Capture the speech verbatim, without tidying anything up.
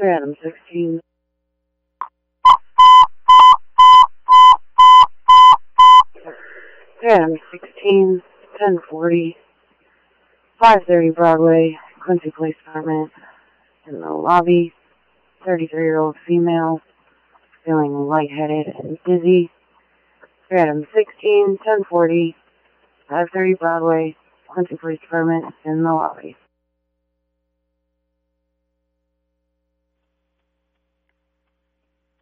Adam sixteen. Adam sixteen, ten forty, five thirty Broadway, Quincy Police Department. In the lobby, thirty-three-year-old female, feeling lightheaded and dizzy. Adam sixteen, ten forty, five thirty Broadway, Quincy Police Department. In the lobby.